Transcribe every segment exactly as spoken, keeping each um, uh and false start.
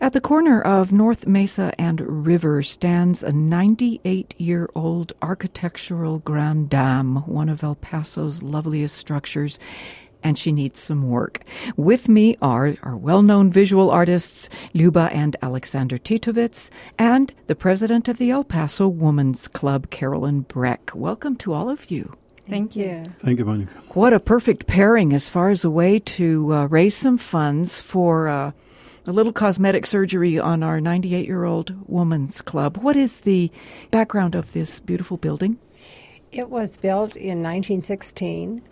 At the corner of North Mesa and River stands a ninety-eight-year-old architectural grande dame, one of El Paso's loveliest structures, and she needs some work. With me are our well-known visual artists, Luba and Alexander Titovits, and the president of the El Paso Women's Club, Carolyn Breck. Welcome to all of you. Thank you. Thank you, Monica. What a perfect pairing as far as a way to uh, raise some funds for uh, a little cosmetic surgery on our ninety-eight-year-old Women's Club. What is the background of this beautiful building? It was built in nineteen sixteen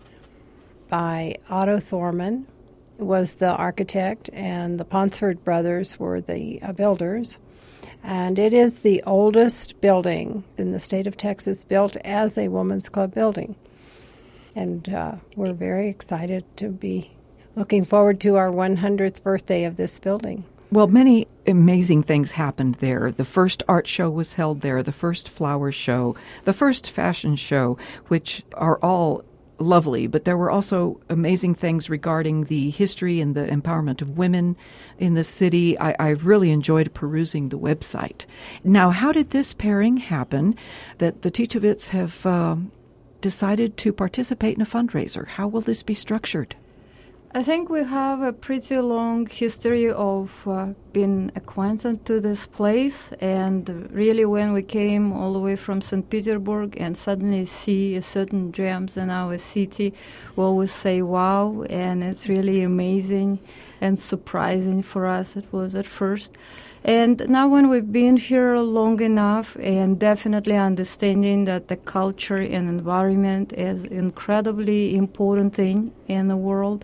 by Otto Thorman, who was the architect, and the Ponsford brothers were the uh, builders. And it is the oldest building in the state of Texas built as a women's club building. And uh, we're very excited to be looking forward to our one hundredth birthday of this building. Well, many amazing things happened there. The first art show was held there, the first flower show, the first fashion show, which are all lovely, but there were also amazing things regarding the history and the empowerment of women in the city. I, I really enjoyed perusing the website. Now, how did this pairing happen that the Titovits have uh, decided to participate in a fundraiser? How will this be structured? I think we have a pretty long history of uh, being acquainted to this place, and really when we came all the way from Saint Petersburg and suddenly see a certain gems in our city, we always say wow, and it's really amazing and surprising for us it was at first. And now when we've been here long enough and definitely understanding that the culture and environment is incredibly important thing in the world,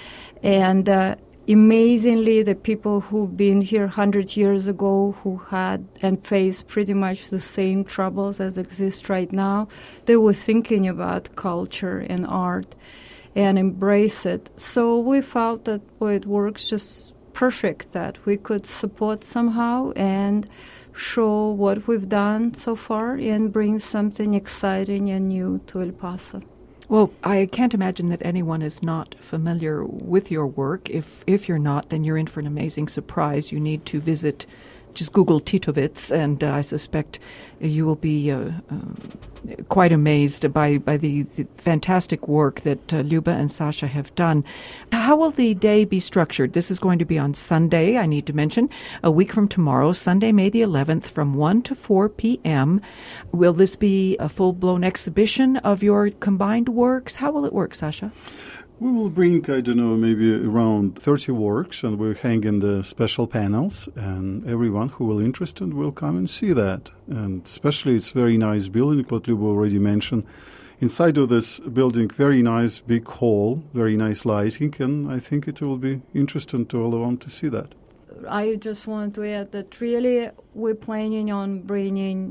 and uh, amazingly, the people who've been here one hundred years ago who had and faced pretty much the same troubles as exist right now, they were thinking about culture and art and embrace it. So we felt that well, it works just perfect, that we could support somehow and show what we've done so far and bring something exciting and new to El Paso. Well, I can't imagine that anyone is not familiar with your work. If if you're not, then you're in for an amazing surprise. You need to visit, just Google Titovits, and uh, I suspect you will be uh, uh, quite amazed by, by the, the fantastic work that uh, Luba and Sasha have done. How will the day be structured? This is going to be on Sunday, I need to mention, a week from tomorrow, Sunday, May the eleventh, from one to four p.m. Will this be a full-blown exhibition of your combined works? How will it work, Sasha? We will bring, I don't know, maybe around thirty works, and we'll hang in the special panels, and everyone who will interested will come and see that. And especially it's very nice building, what Luba already mentioned. Inside of this building, very nice big hall, very nice lighting, and I think it will be interesting to all of them to see that. I just want to add that really we're planning on bringing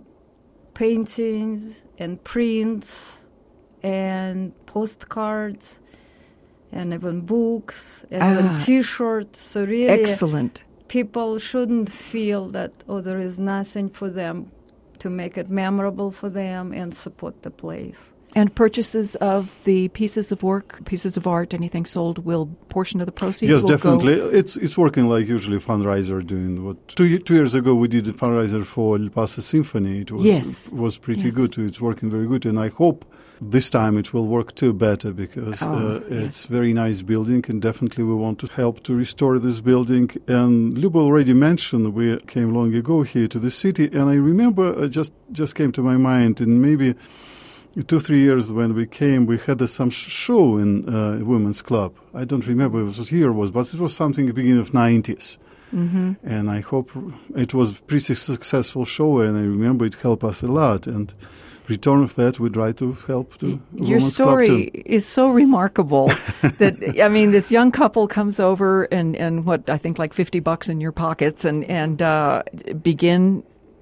paintings and prints and postcards and even books, and ah, even T-shirts. So really, excellent. People shouldn't feel that, oh, there is nothing for them, to make it memorable for them and support the place. And purchases of the pieces of work, pieces of art, anything sold, will portion of the proceeds yes, will definitely. go? It's it's working like usually fundraiser doing what two two years ago we did a fundraiser for El Paso Symphony. It was yes. was pretty yes. good too. It's working very good, and I hope this time it will work too better because oh, uh, it's yes. very nice building, and definitely we want to help to restore this building. And Luba already mentioned we came long ago here to the city, and I remember uh, just just came to my mind, and maybe two, three years when we came, we had uh, some sh- show in uh, a women's club. I don't remember what year it was, but it was something at the beginning of nineties. Mm-hmm. And I hope it was a pretty successful show, and I remember it helped us a lot. And return of that, we try to help to Your women's story club too. is so remarkable that, I mean, this young couple comes over and, and what, I think like fifty bucks in your pockets and, and uh, begin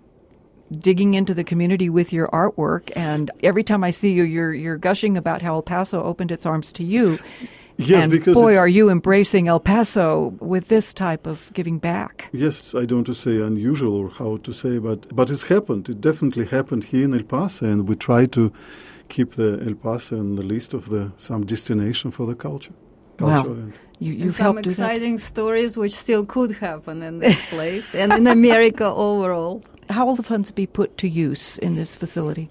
digging into the community with your artwork. And every time I see you, you're you're gushing about how El Paso opened its arms to you. Yes, and because boy, are you embracing El Paso with this type of giving back. Yes, I don't want to say unusual or how to say, but but it's happened. It definitely happened here in El Paso, and we try to keep the El Paso on the list of the some destination for the culture. cultural Wow. event. You, And you've some helped do that. exciting stories which still could happen in this place and in America overall. How will the funds be put to use in this facility?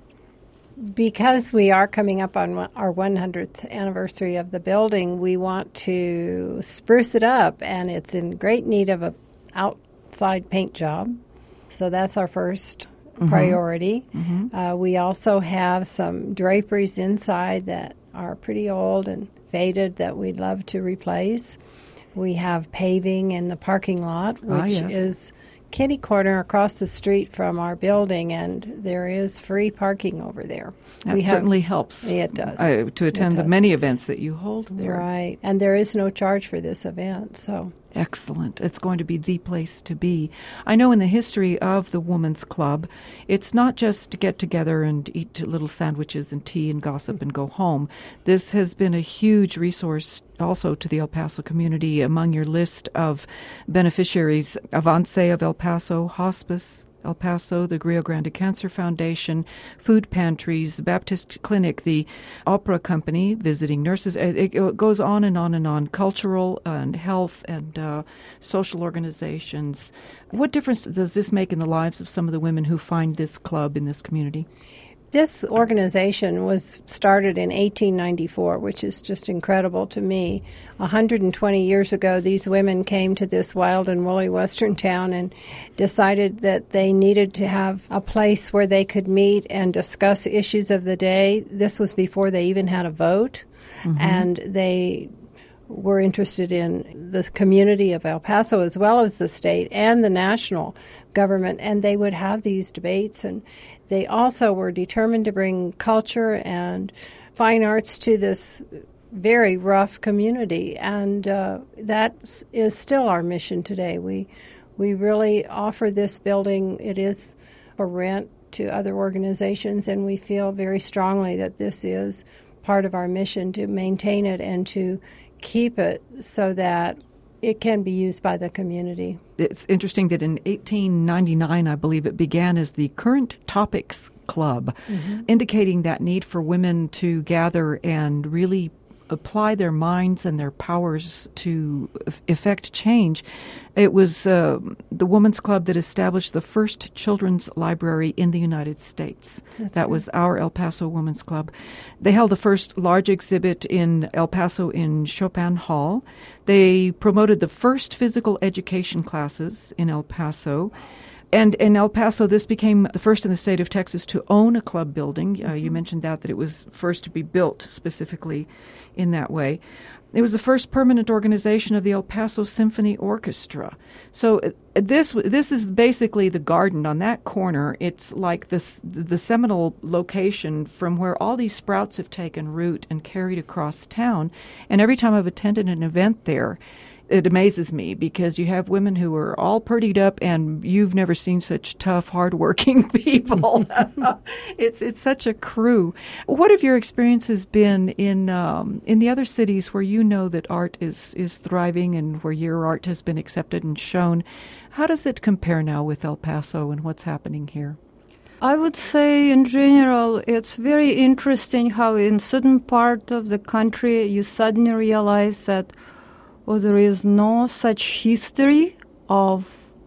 Because we are coming up on one- our one hundredth anniversary of the building, we want to spruce it up, and it's in great need of a outside paint job. So that's our first Mm-hmm. priority. Uh, we also have some draperies inside that are pretty old and faded that we'd love to replace. We have paving in the parking lot, Ah, which yes. is kitty corner across the street from our building, and there is free parking over there. That We have- certainly helps. It does. Uh, to attend It the does. many events that you hold there. Right, and there is no charge for this event, so Excellent. It's going to be the place to be. I know in the history of the Women's Club, it's not just to get together and eat little sandwiches and tea and gossip and go home. This has been a huge resource also to the El Paso community. Among your list of beneficiaries, Avance of El Paso, Hospice El Paso, the Rio Grande Cancer Foundation, food pantries, the Baptist Clinic, the Opera Company, visiting nurses. It, it goes on and on and on. Cultural and health and uh, social organizations. What difference does this make in the lives of some of the women who find this club in this community? this organization was started in eighteen ninety-four, which is just incredible to me. one hundred twenty years ago, these women came to this wild and woolly western town and decided that they needed to have a place where they could meet and discuss issues of the day. This was before they even had a vote, mm-hmm. and they were interested in the community of El Paso as well as the state and the national government, and they would have these debates. And they also were determined to bring culture and fine arts to this very rough community, and uh, that is still our mission today. We we really offer this building. It is for rent to other organizations, and we feel very strongly that this is part of our mission to maintain it and to keep it so that it can be used by the community. It's interesting that in eighteen ninety-nine, I believe, it began as the Current Topics Club, mm-hmm. indicating that need for women to gather and really apply their minds and their powers to effect change. It was uh, the Women's Club that established the first children's library in the United States. That's that right. was our El Paso Women's Club. They held the first large exhibit in El Paso in Chopin Hall. They promoted the first physical education classes in El Paso. And in El Paso, this became the first in the state of Texas to own a club building. Uh, you mentioned that, that it was first to be built specifically in that way. It was the first permanent organization of the El Paso Symphony Orchestra. So uh, this this is basically the garden on that corner. It's like this the seminal location from where all these sprouts have taken root and carried across town. And every time I've attended an event there, it amazes me because you have women who are all purdied up, and you've never seen such tough, hardworking people. it's it's such a crew. What have your experiences been in um, in the other cities where you know that art is, is thriving and where your art has been accepted and shown? How does it compare now with El Paso and what's happening here? I would say in general it's very interesting how in certain part of the country you suddenly realize that well, there is no such history of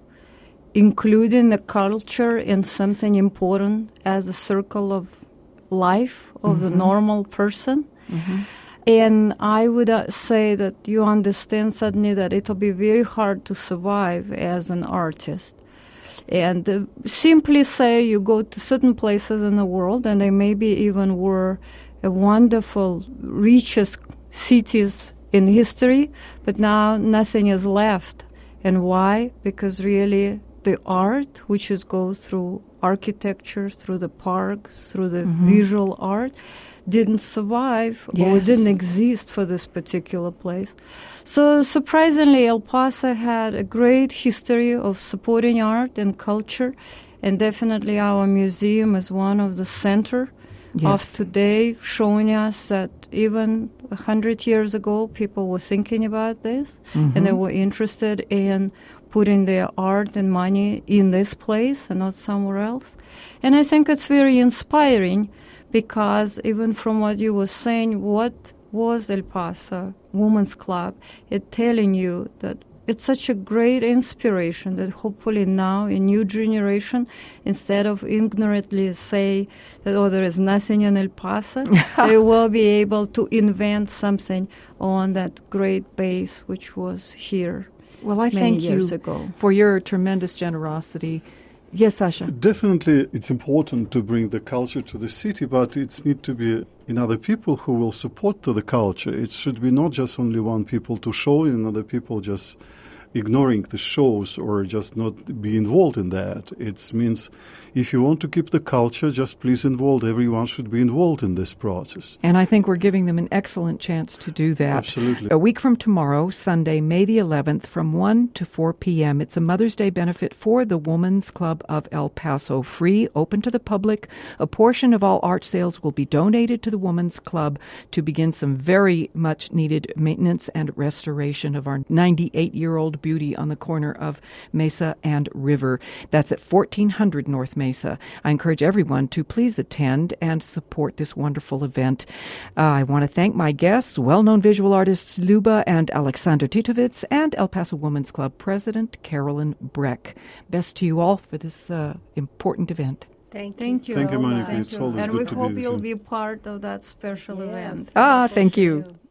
including the culture in something important as a circle of life of mm-hmm. the normal person. Mm-hmm. And I would uh, say that you understand suddenly that it will be very hard to survive as an artist. And uh, simply say you go to certain places in the world, and they maybe even were a wonderful, richest cities in history, but now nothing is left. And why? Because really the art, which is goes through architecture, through the parks, through the mm-hmm. visual art, didn't survive yes. or didn't exist for this particular place. So surprisingly, El Paso had a great history of supporting art and culture, and definitely our museum is one of the center yes. of today, showing us that even a hundred years ago, people were thinking about this, mm-hmm. and they were interested in putting their art and money in this place and not somewhere else. And I think it's very inspiring because even from what you were saying, what was El Paso Women's Club, it telling you that it's such a great inspiration that hopefully now a new generation, instead of ignorantly say that, oh, there is nothing in El Paso, they will be able to invent something on that great base which was here Well, I many thank years you ago. for your tremendous generosity. Yes, Sasha. Definitely, it's important to bring the culture to the city, but it needs to be in other people who will support to the culture. It should be not just only one people to show and other people just ignoring the shows or just not be involved in that. It means if you want to keep the culture, just please involve. Everyone should be involved in this process. And I think we're giving them an excellent chance to do that. Absolutely. A week from tomorrow, Sunday, May the eleventh, from one to four p.m., it's a Mother's Day benefit for the Women's Club of El Paso. Free, open to the public. A portion of all art sales will be donated to the Women's Club to begin some very much needed maintenance and restoration of our ninety-eight-year-old beauty on the corner of Mesa and River. That's at fourteen hundred North Mesa. I encourage everyone to please attend and support this wonderful event. Uh, I want to thank my guests, well-known visual artists Luba and Alexander Titovits, and El Paso Women's Club President Carolyn Breck. Best to you all for this uh, important event. Thank, Thank you. you. Thank you, so Monica. much. It's always and good we to hope be with you'll you. be part of that special Yes. event. Ah, thank you.